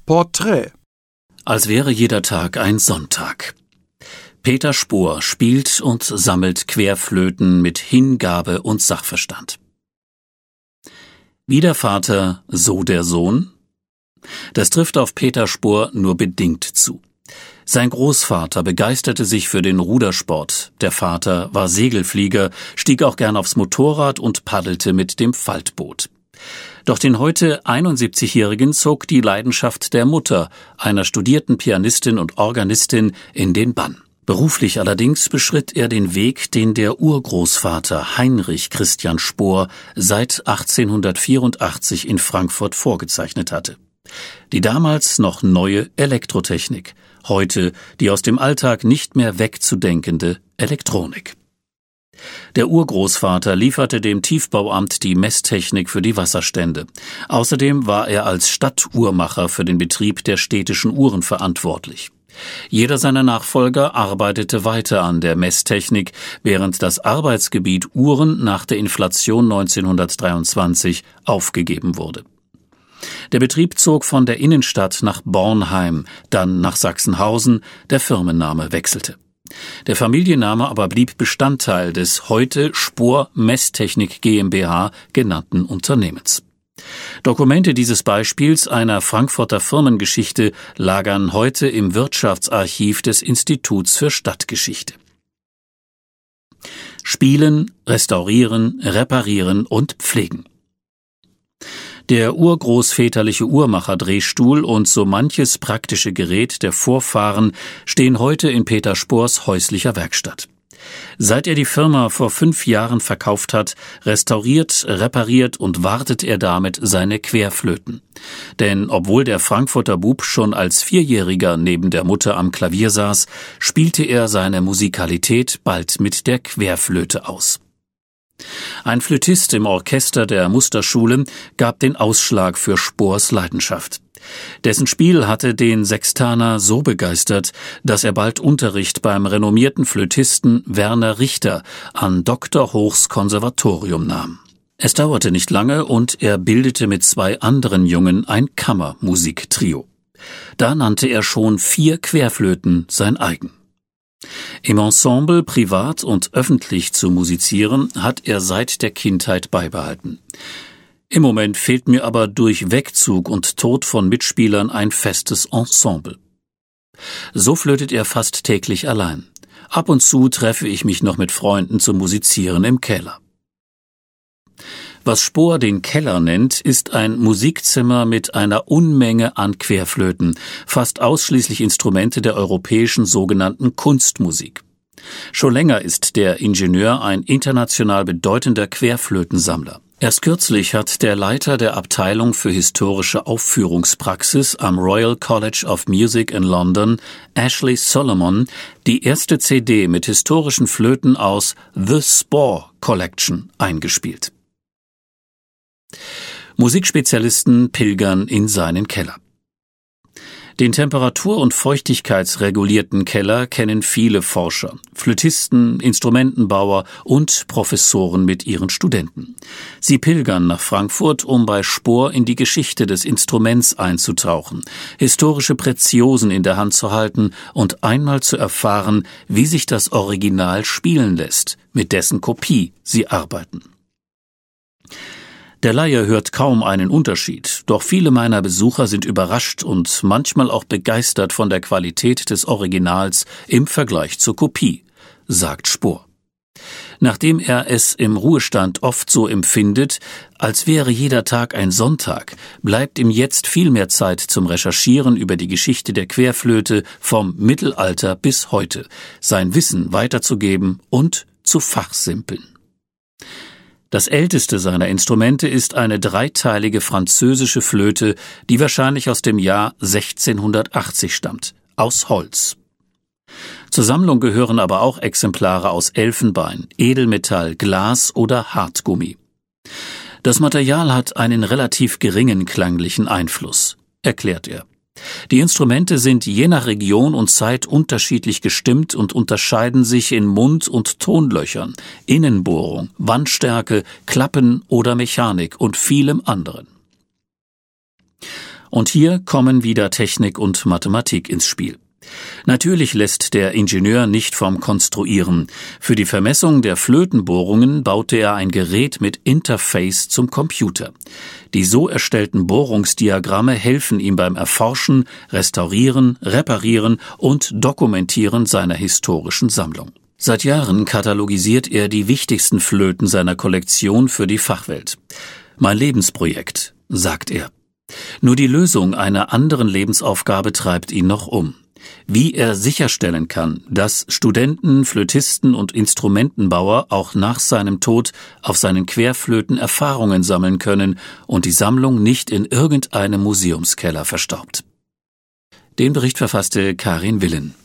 Porträt. Als wäre jeder Tag ein Sonntag. Peter Spohr spielt und sammelt Querflöten mit Hingabe und Sachverstand. Wie der Vater, so der Sohn? Das trifft auf Peter Spohr nur bedingt zu. Sein Großvater begeisterte sich für den Rudersport. Der Vater war Segelflieger, stieg auch gern aufs Motorrad und paddelte mit dem Faltboot. Doch den heute 71-Jährigen zog die Leidenschaft der Mutter, einer studierten Pianistin und Organistin, in den Bann. Beruflich allerdings beschritt er den Weg, den der Urgroßvater Heinrich Christian Spohr seit 1884 in Frankfurt vorgezeichnet hatte. Die damals noch neue Elektrotechnik, heute die aus dem Alltag nicht mehr wegzudenkende Elektronik. Der Urgroßvater lieferte dem Tiefbauamt die Messtechnik für die Wasserstände. Außerdem war er als Stadtuhrmacher für den Betrieb der städtischen Uhren verantwortlich. Jeder seiner Nachfolger arbeitete weiter an der Messtechnik, während das Arbeitsgebiet Uhren nach der Inflation 1923 aufgegeben wurde. Der Betrieb zog von der Innenstadt nach Bornheim, dann nach Sachsenhausen, der Firmenname wechselte. Der Familienname aber blieb Bestandteil des heute Spohr Messtechnik GmbH genannten Unternehmens. Dokumente dieses Beispiels einer Frankfurter Firmengeschichte lagern heute im Wirtschaftsarchiv des Instituts für Stadtgeschichte. Spielen, restaurieren, reparieren und pflegen. Der urgroßväterliche Uhrmacher-Drehstuhl und so manches praktische Gerät der Vorfahren stehen heute in Peter Spohrs häuslicher Werkstatt. Seit er die Firma vor 5 Jahren verkauft hat, restauriert, repariert und wartet er damit seine Querflöten. Denn obwohl der Frankfurter Bub schon als 4-Jähriger neben der Mutter am Klavier saß, spielte er seine Musikalität bald mit der Querflöte aus. Ein Flötist im Orchester der Musterschule gab den Ausschlag für Spohrs Leidenschaft. Dessen Spiel hatte den Sextaner so begeistert, dass er bald Unterricht beim renommierten Flötisten Werner Richter an Dr. Hochs Konservatorium nahm. Es dauerte nicht lange und er bildete mit 2 anderen Jungen ein Kammermusiktrio. Da nannte er schon 4 Querflöten sein eigen. Im Ensemble privat und öffentlich zu musizieren, hat er seit der Kindheit beibehalten. Im Moment fehlt mir aber durch Wegzug und Tod von Mitspielern ein festes Ensemble. So flötet er fast täglich allein. Ab und zu treffe ich mich noch mit Freunden zum Musizieren im Keller. Was Spohr den Keller nennt, ist ein Musikzimmer mit einer Unmenge an Querflöten, fast ausschließlich Instrumente der europäischen sogenannten Kunstmusik. Schon länger ist der Ingenieur ein international bedeutender Querflötensammler. Erst kürzlich hat der Leiter der Abteilung für historische Aufführungspraxis am Royal College of Music in London, Ashley Solomon, die erste CD mit historischen Flöten aus The Spohr Collection eingespielt. Musikspezialisten pilgern in seinen Keller. Den temperatur- und feuchtigkeitsregulierten Keller kennen viele Forscher, Flötisten, Instrumentenbauer und Professoren mit ihren Studenten. Sie pilgern nach Frankfurt, um bei Spohr in die Geschichte des Instruments einzutauchen, historische Preziosen in der Hand zu halten und einmal zu erfahren, wie sich das Original spielen lässt, mit dessen Kopie sie arbeiten. Der Laie hört kaum einen Unterschied, doch viele meiner Besucher sind überrascht und manchmal auch begeistert von der Qualität des Originals im Vergleich zur Kopie, sagt Spohr. Nachdem er es im Ruhestand oft so empfindet, als wäre jeder Tag ein Sonntag, bleibt ihm jetzt viel mehr Zeit zum Recherchieren über die Geschichte der Querflöte vom Mittelalter bis heute, sein Wissen weiterzugeben und zu fachsimpeln. Das älteste seiner Instrumente ist eine 3-teilige französische Flöte, die wahrscheinlich aus dem Jahr 1680 stammt, aus Holz. Zur Sammlung gehören aber auch Exemplare aus Elfenbein, Edelmetall, Glas oder Hartgummi. Das Material hat einen relativ geringen klanglichen Einfluss, erklärt er. Die Instrumente sind je nach Region und Zeit unterschiedlich gestimmt und unterscheiden sich in Mund- und Tonlöchern, Innenbohrung, Wandstärke, Klappen oder Mechanik und vielem anderen. Und hier kommen wieder Technik und Mathematik ins Spiel. Natürlich lässt der Ingenieur nicht vom Konstruieren. Für die Vermessung der Flötenbohrungen baute er ein Gerät mit Interface zum Computer. Die so erstellten Bohrungsdiagramme helfen ihm beim Erforschen, Restaurieren, Reparieren und Dokumentieren seiner historischen Sammlung. Seit Jahren katalogisiert er die wichtigsten Flöten seiner Kollektion für die Fachwelt. Mein Lebensprojekt, sagt er. Nur die Lösung einer anderen Lebensaufgabe treibt ihn noch um. Wie er sicherstellen kann, dass Studenten, Flötisten und Instrumentenbauer auch nach seinem Tod auf seinen Querflöten Erfahrungen sammeln können und die Sammlung nicht in irgendeinem Museumskeller verstaubt. Den Bericht verfasste Karin Willen.